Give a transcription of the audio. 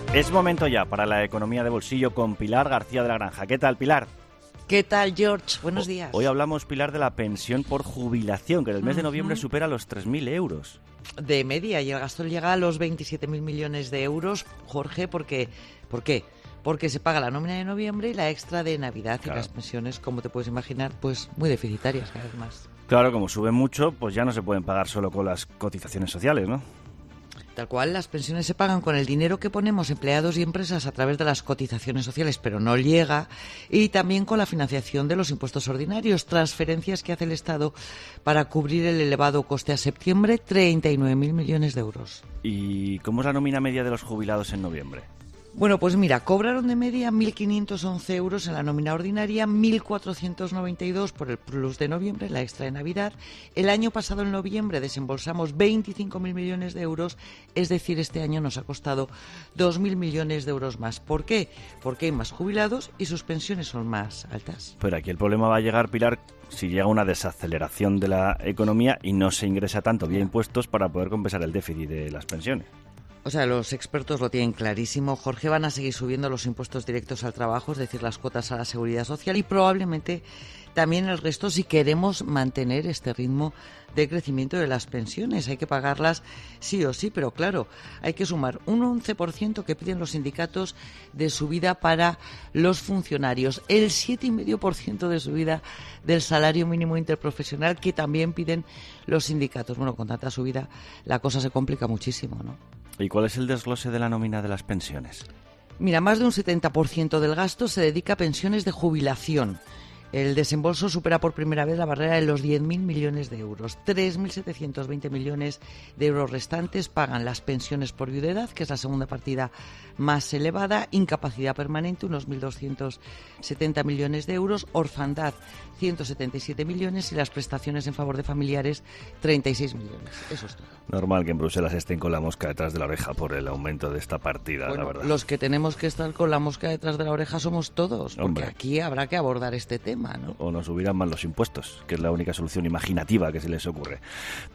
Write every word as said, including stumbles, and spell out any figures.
Es momento ya para la economía de bolsillo con Pilar García de la Granja. ¿Qué tal, Pilar? ¿Qué tal, George? Buenos días. Hoy hablamos, Pilar, de la pensión por jubilación, que en el mes de noviembre uh-huh. supera los tres mil euros. De media, y el gasto llega a los veintisiete mil millones de euros, Jorge, porque, ¿por qué? Porque se paga la nómina de noviembre y la extra de Navidad, claro. Y las pensiones, como te puedes imaginar, pues muy deficitarias cada vez más. Claro, como suben mucho, pues ya no se pueden pagar solo con las cotizaciones sociales, ¿no? Tal cual, las pensiones se pagan con el dinero que ponemos empleados y empresas a través de las cotizaciones sociales, pero no llega, y también con la financiación de los impuestos ordinarios, transferencias que hace el Estado para cubrir el elevado coste a septiembre, treinta y nueve mil millones de euros. ¿Y cómo es la nómina media de los jubilados en noviembre? Bueno, pues mira, cobraron de media mil quinientos once euros en la nómina ordinaria, mil cuatrocientos noventa y dos por el plus de noviembre, la extra de Navidad. El año pasado, en noviembre, desembolsamos veinticinco mil millones de euros, es decir, este año nos ha costado dos mil millones de euros más. ¿Por qué? Porque hay más jubilados y sus pensiones son más altas. Pero aquí el problema va a llegar, Pilar, si llega una desaceleración de la economía y no se ingresa tanto vía impuestos para poder compensar el déficit de las pensiones. O sea, los expertos lo tienen clarísimo, Jorge. Van a seguir subiendo los impuestos directos al trabajo, es decir, las cuotas a la seguridad social, y probablemente también el resto si queremos mantener este ritmo de crecimiento de las pensiones. Hay que pagarlas sí o sí, pero claro, hay que sumar un once por ciento que piden los sindicatos de subida para los funcionarios, el siete coma cinco por ciento de subida del salario mínimo interprofesional que también piden los sindicatos. Bueno, con tanta subida la cosa se complica muchísimo, ¿no? ¿Y cuál es el desglose de la nómina de las pensiones? Mira, más de un setenta por ciento del gasto se dedica a pensiones de jubilación. El desembolso supera por primera vez la barrera de los diez mil millones de euros. tres mil setecientos veinte millones de euros restantes pagan las pensiones por viudedad, que es la segunda partida más elevada, incapacidad permanente, unos mil doscientos setenta millones de euros, orfandad, ciento setenta y siete millones, y las prestaciones en favor de familiares, treinta y seis millones. Eso es todo. Normal que en Bruselas estén con la mosca detrás de la oreja por el aumento de esta partida, bueno, la verdad. Los que tenemos que estar con la mosca detrás de la oreja somos todos, porque Hombre. aquí habrá que abordar este tema, ¿no? O nos subirán más los impuestos, que es la única solución imaginativa que se les ocurre.